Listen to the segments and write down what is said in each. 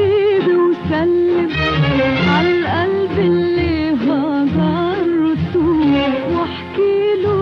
حبيبي وسلم عالقلب اللي هجرته، واحكيله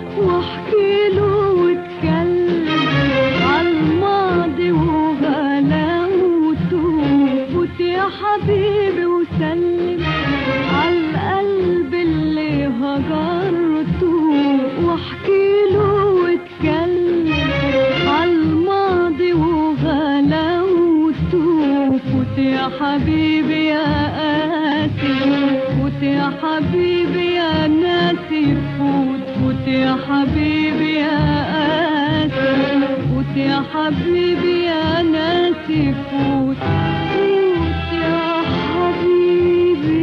واتكلم عالماضي وغلاوته. فوت يا حبيبي وسلم عالقلب اللي هجرته، واحكيله واتكلم عالماضي وغلاوته. فوت يا حبيبي يا قاسي، فوت يا حبيبي يا ناسي، فوت يا حبيبي يا قاسي، فوت يا حبيبي يا ناسي، فوت يا حبيبي.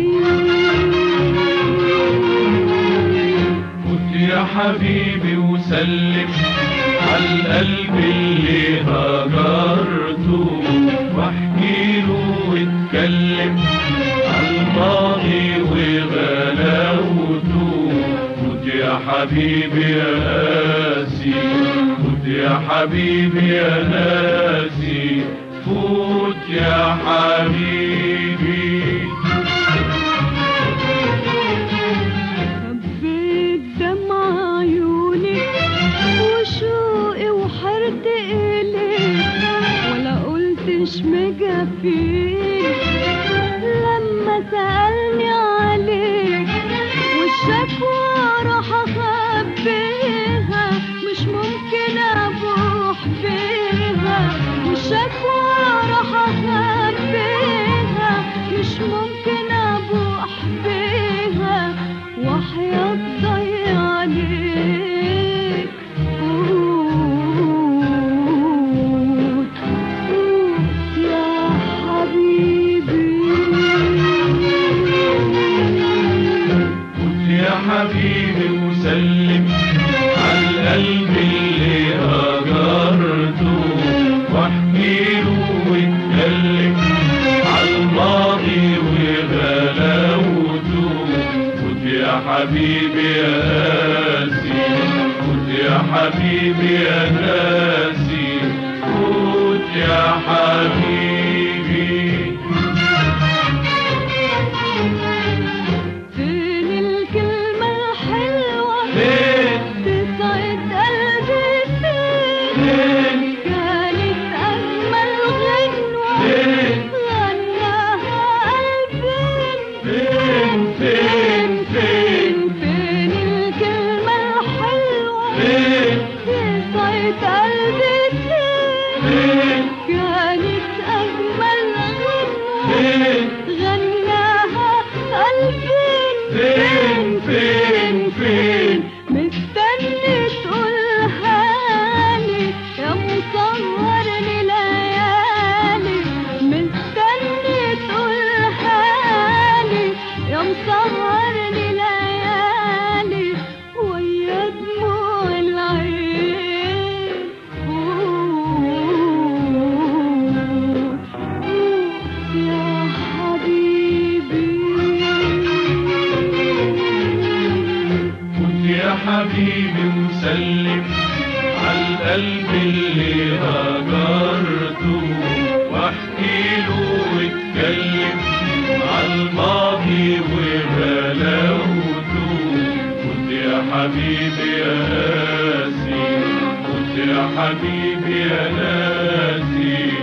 فوت يا حبيبي وسلم عالقلب اللي هجرته، واحكيله واتكلم عالماضي وغلاوته. فوت يا حبيبي يا قاسي، فوت يا حبيبي يا ناسي، فوت يا حبيبي. حبيت دمع عيوني وشوقي وحرت إليك، ولا قلتش مجفيك لما سألني عليك، والشكوى راح أخبيها مش ممكن أبوح بيها، والشكوى راح أخبيها مش ممكن أبوح بيها، وحياة ضيع عليك. فوت يا حبيبي. فوت يا حبيبي وسلم عالقلب اللي هجرته، واحكيله واتكلم عالماضي وغلاوته. فوت يا حبيبي يا قاسي، فوت يا حبيبي يا ناسي، فوت يا حبيبي. فين الكلمة الحلوة تسعد قلبي، فين كانت أجمل غنوة غناها قلبي، فين الكلمة الحلوة تسعد قلبي، فين كانت أجمل غنوة غناها قلبي، فين مستني تقولها لي يا مصورني ليالي، مستني تقولها لي يا مصورني ليالي، ويا دموع العين. فوت يا حبيبي. فوت يا حبيبي وسلم عالقلب اللي هجرته، واحكيله واتكلم عالماضي وغلاوته. فوت يا حبيبي يا قاسي، فوت يا حبيبي يا ناسي،